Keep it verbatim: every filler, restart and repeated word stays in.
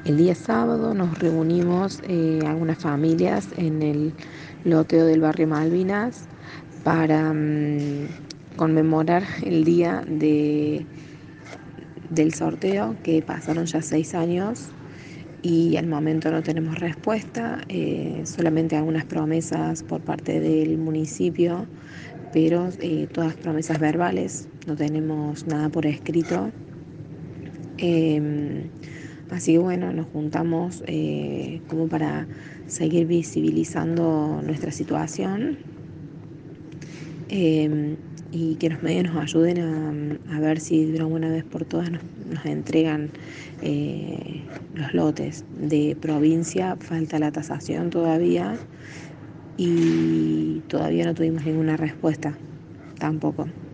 El día sábado nos reunimos eh, algunas familias en el loteo del barrio Malvinas para um, conmemorar el día de, del sorteo, que pasaron ya seis años y al momento no tenemos respuesta, eh, solamente algunas promesas por parte del municipio, pero eh, todas promesas verbales, no tenemos nada por escrito. Eh, así que bueno, nos juntamos eh, como para seguir visibilizando nuestra situación, eh, y que los medios nos ayuden a, a ver si de una buena vez por todas nos, nos entregan eh, los lotes. De provincia falta la tasación todavía y todavía no tuvimos ninguna respuesta tampoco.